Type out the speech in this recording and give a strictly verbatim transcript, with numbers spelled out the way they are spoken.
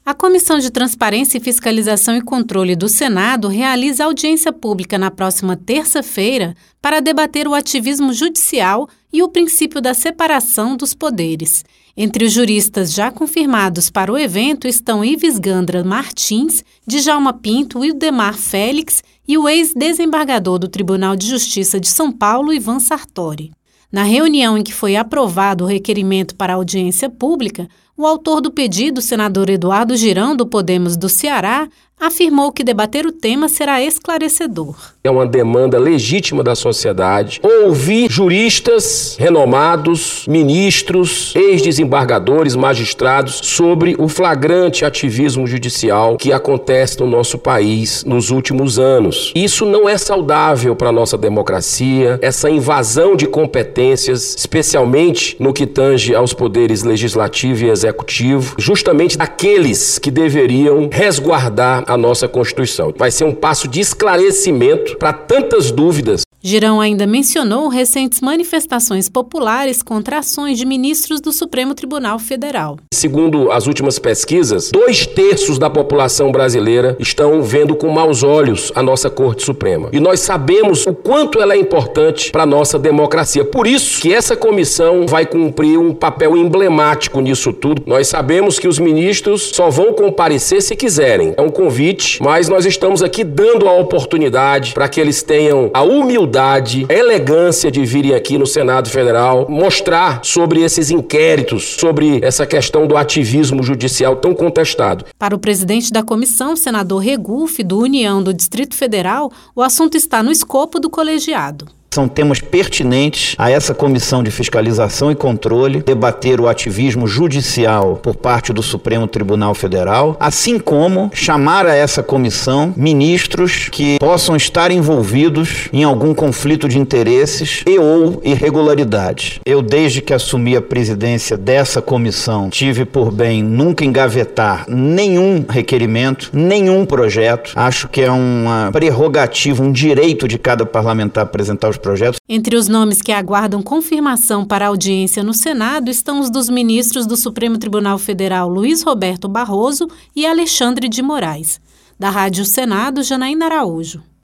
A Comissão de Transparência e Fiscalização e Controle do Senado realiza audiência pública na próxima terça-feira para debater o ativismo judicial e o princípio da separação dos poderes. Entre os juristas já confirmados para o evento estão Ives Gandra Martins, Djalma Pinto, Ildemar Félix e o ex-desembargador do Tribunal de Justiça de São Paulo, Ivan Sartori. Na reunião em que foi aprovado o requerimento para audiência pública, o autor do pedido, senador Eduardo Girão, do Podemos do Ceará, afirmou que debater o tema será esclarecedor. É uma demanda legítima da sociedade ouvir juristas renomados, ministros, ex-desembargadores, magistrados sobre o flagrante ativismo judicial que acontece no nosso país nos últimos anos. Isso não é saudável para a nossa democracia, essa invasão de competências, especialmente no que tange aos poderes legislativo e executivo, justamente aqueles que deveriam resguardar a nossa Constituição. Vai ser um passo de esclarecimento para tantas dúvidas. Girão ainda mencionou recentes manifestações populares contra ações de ministros do Supremo Tribunal Federal. Segundo as últimas pesquisas, dois terços da população brasileira estão vendo com maus olhos a nossa Corte Suprema. E nós sabemos o quanto ela é importante para a nossa democracia. Por isso que essa comissão vai cumprir um papel emblemático nisso tudo. Nós sabemos que os ministros só vão comparecer se quiserem. É um convite, mas nós estamos aqui dando a oportunidade para que eles tenham a humildade, a elegância de virem aqui no Senado Federal mostrar sobre esses inquéritos, sobre essa questão do ativismo judicial tão contestado. Para o presidente da comissão, senador Regufe, do União do Distrito Federal, o assunto está no escopo do colegiado. São temas pertinentes a essa Comissão de Fiscalização e Controle, debater o ativismo judicial por parte do Supremo Tribunal Federal, assim como chamar a essa comissão ministros que possam estar envolvidos em algum conflito de interesses e ou irregularidades. Eu, desde que assumi a presidência dessa comissão, tive por bem nunca engavetar nenhum requerimento, nenhum projeto. Acho que é uma prerrogativa, um direito de cada parlamentar apresentar os projetos. Entre os nomes que aguardam confirmação para a audiência no Senado estão os dos ministros do Supremo Tribunal Federal Luiz Roberto Barroso e Alexandre de Moraes. Da Rádio Senado, Janaína Araújo.